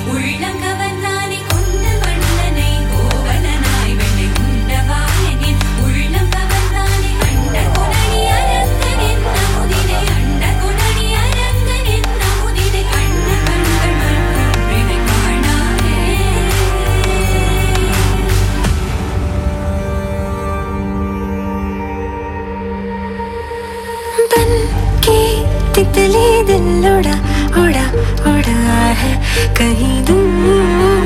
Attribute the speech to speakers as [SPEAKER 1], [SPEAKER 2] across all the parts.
[SPEAKER 1] तितली दिल उड़ा उड़ा उड़ा है कहीं दूर,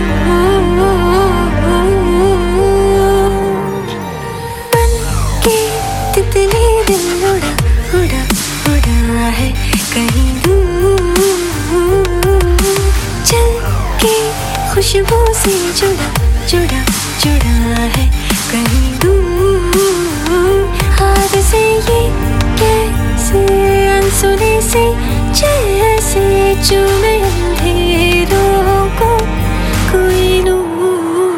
[SPEAKER 1] बन के तितली दिल उड़ा उड़ा उड़ा है कहीं दूर, चल के खुशबू से जुड़ा जुड़ा जुड़ा है कहीं दूर, हाथ से ये कैसे सुने से जैसे चूमे अंधेरों को कोई नूर,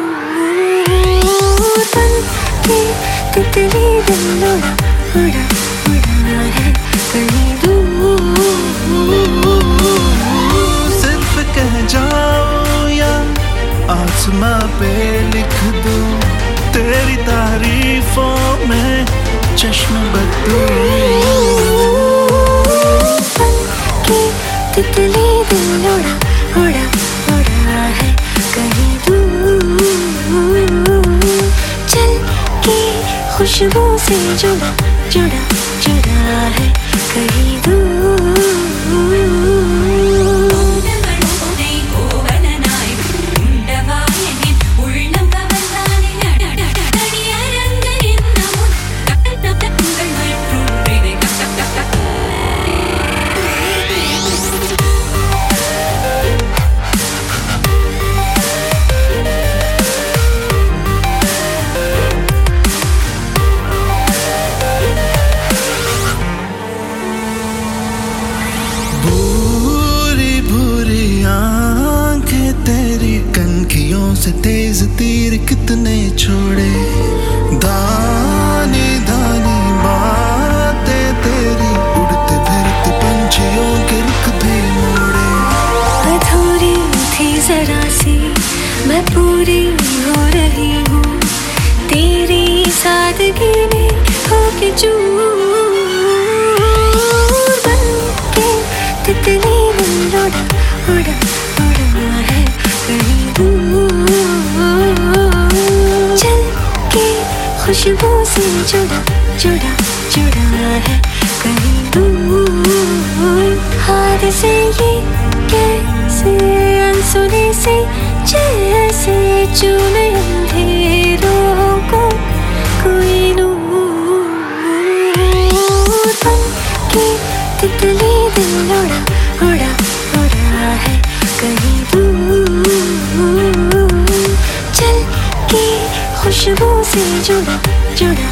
[SPEAKER 1] बन के तितली दिल उड़ा उड़ा उड़ा है कहीं दूर।
[SPEAKER 2] सिर्फ कह जाओ या आसमां पे लिख दूं तेरी तारीफों में चश्म बदलूं,
[SPEAKER 1] तितली दिल उड़ा उड़ा उड़ा है कहीं दूर, चल के खुशबू से जुड़ा जुड़ा जुड़ा है कहीं दूर।
[SPEAKER 2] तेरी कनखियों से तेज तीर कितने छोड़े, दानी दानी बातें तेरी उड़ते फिरते पंछियों के रुख भी मोड़े।
[SPEAKER 1] अधूरी थी जरा सी मैं पूरी हो रही हूँ तेरी सादगी में होके चूर, बन के तितली दिल उड़ा उड़ा उड़ा है कहीं दूर, चल के खुशबू से जुड़ा जुड़ा जुड़ा है कहीं दूर, हाथ से ये कैसे अनसुने से जैसे चूमे अंधेरों को कोई नूर, बन के तितली दिल उड़ा उड़ा उड़ा है कहीं दूर, चल के खुशबू से जुड़ा जुड़ा